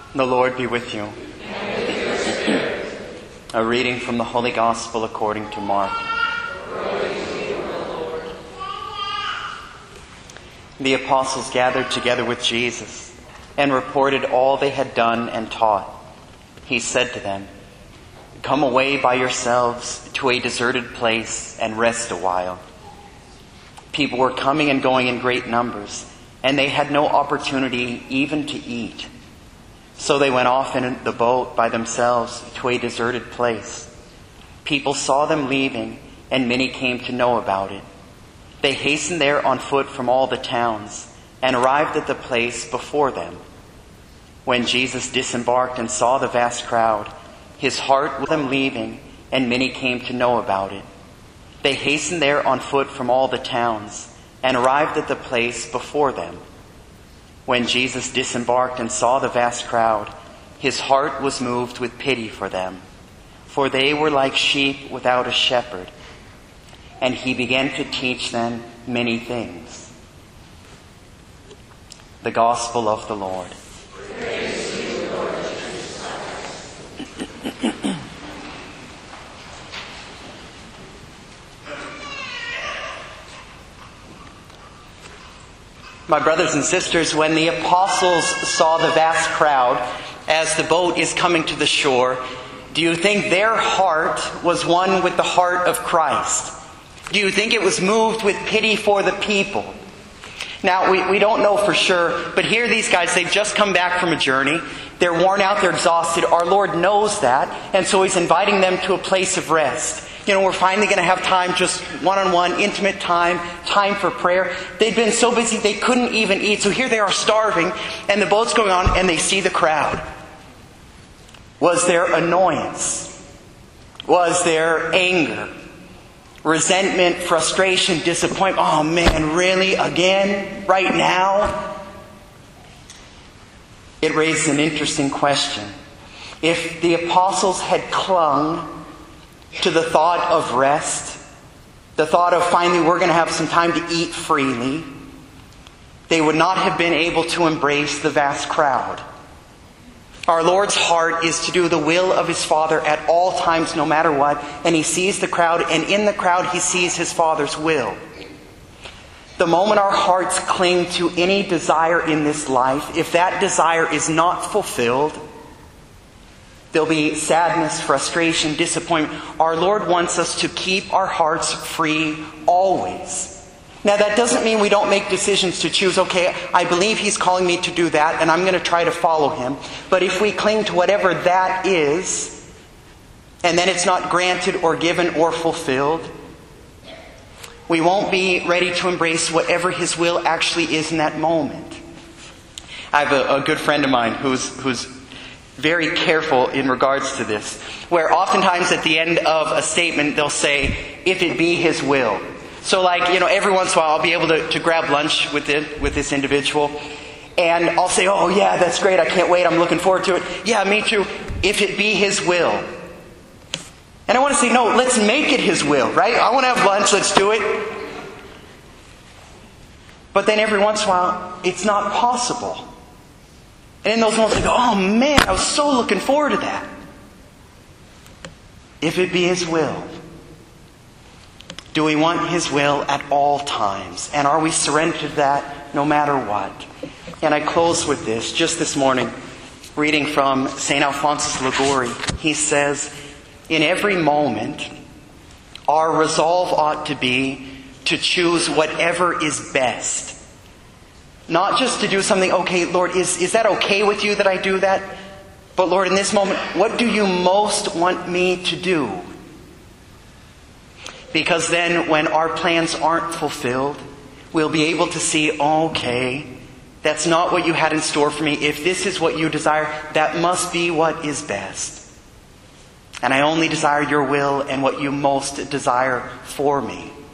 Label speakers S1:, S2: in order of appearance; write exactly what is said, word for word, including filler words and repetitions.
S1: The Lord be with you.
S2: And with your spirit.
S1: A reading from the Holy Gospel according to Mark.
S2: Glory to you, O Lord.
S1: The apostles gathered together with Jesus and reported all they had done and taught. He said to them, "Come away by yourselves to a deserted place and rest a while." People were coming and going in great numbers, and they had no opportunity even to eat. So they went off in the boat by themselves to a deserted place. People saw them leaving, and many came to know about it. They hastened there on foot from all the towns and arrived at the place before them. When Jesus disembarked and saw the vast crowd, his heart with them leaving, and many came to know about it. They hastened there on foot from all the towns and arrived at the place before them. When Jesus disembarked and saw the vast crowd, his heart was moved with pity for them, for they were like sheep without a shepherd. And he began to teach them many things. The Gospel of the Lord.
S2: Praise to you, Lord Jesus Christ.
S1: My brothers and sisters, when the apostles saw the vast crowd as the boat is coming to the shore, do you think their heart was one with the heart of Christ? Do you think it was moved with pity for the people? Now, we, we don't know for sure, but here these guys, they've just come back from a journey. They're worn out, they're exhausted. Our Lord knows that, and so He's inviting them to a place of rest. You know, we're finally going to have time, just one-on-one, intimate time, time for prayer. They'd been so busy they couldn't even eat. So here they are starving, and the boat's going on, and they see the crowd. Was there annoyance? Was there anger? Resentment, frustration, disappointment? Oh man, really? Again? Right now? It raises an interesting question. If the apostles had clung to the thought of rest, the thought of finally we're going to have some time to eat freely, they would not have been able to embrace the vast crowd. Our Lord's heart is to do the will of His Father at all times, no matter what, and He sees the crowd, and in the crowd He sees His Father's will. The moment our hearts cling to any desire in this life, if that desire is not fulfilled, there'll be sadness, frustration, disappointment. Our Lord wants us to keep our hearts free always. Now that doesn't mean we don't make decisions to choose, okay, I believe He's calling me to do that and I'm going to try to follow Him. But if we cling to whatever that is, and then it's not granted or given or fulfilled, we won't be ready to embrace whatever His will actually is in that moment. I have a, a good friend of mine who's who's very careful in regards to this, where oftentimes at the end of a statement they'll say, "If it be His will." So like, you know, every once in a while I'll be able to, to grab lunch with it, with this individual, and I'll say, "Oh yeah, that's great, I can't wait, I'm looking forward to it." "Yeah, me too. If it be His will." And I want to say, no, let's make it His will, right? I want to have lunch, let's do it. But then every once in a while, it's not possible. And in those moments I go, "Oh man, I was so looking forward to that." If it be His will. Do we want His will at all times? And are we surrendered to that no matter what? And I close with this. Just this morning, reading from Saint Alphonsus Liguori, he says, in every moment, our resolve ought to be to choose whatever is best. Not just to do something, okay, Lord, is, is that okay with you that I do that? But Lord, in this moment, what do you most want me to do? Because then when our plans aren't fulfilled, we'll be able to see, okay, that's not what you had in store for me. If this is what you desire, that must be what is best. And I only desire your will and what you most desire for me.